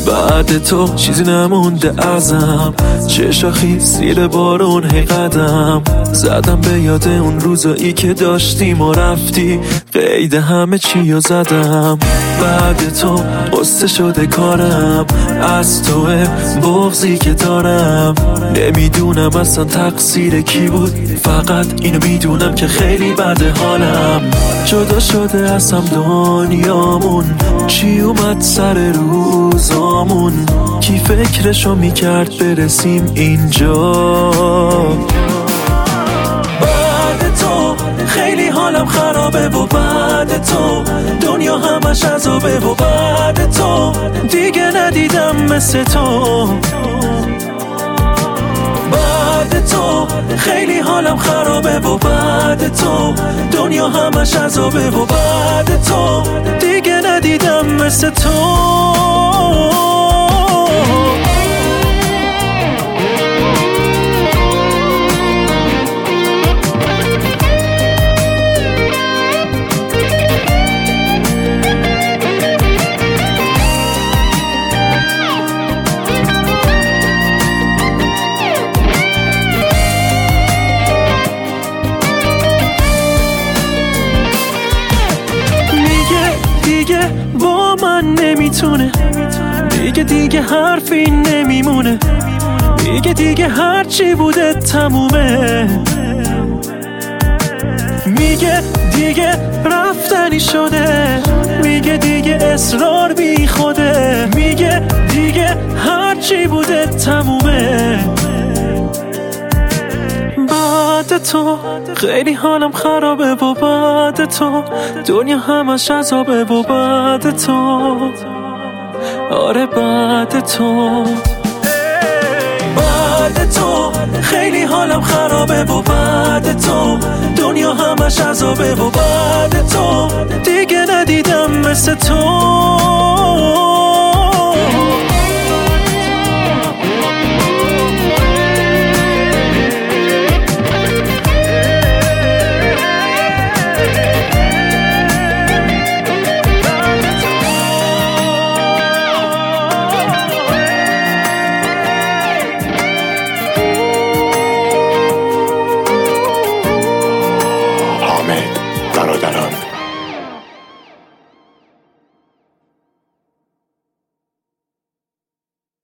بعد تو چیزی نمونده ازم، چه شاخی زیر بارون هی قدم زدم به یاد اون روزایی که داشتیم و رفتی، قید همه چی رو زدم. بعد تو قصه شده کارم، از توه بغضی که دارم. نمیدونم اصلا تقصیر کی بود، فقط اینو میدونم که خیلی بده حالم. جدا شده از هم دنیامون، چی اومد سر روزامون، کی فکرشو میکرد برسیم اینجا. بعد تو خیلی حالم خرابه و بعد تو دنیا همش عذابه و بعد تو دیگه ندیدم مثل تو. بعد تو خیلی حالم خرابه و بعد تو دنیا همش عذابه و بعد تو دیگه ندیدم مثل تو. با من نمیتونه، دیگه حرفی نمیمونه، دیگه هرچی بوده تمومه. میگه دیگه رفتنی شده، میگه دیگه اصرار بی خوده، میگه دیگه هرچی بوده تمومه. بعد تو خیلی حالم خرابه و بعد تو دنیا همش عذابه و بعد تو، آره بعد تو. بعد تو خیلی حالم خرابه و بعد تو دنیا همش عذابه و بعد تو دیگه ندیدم مثل تو.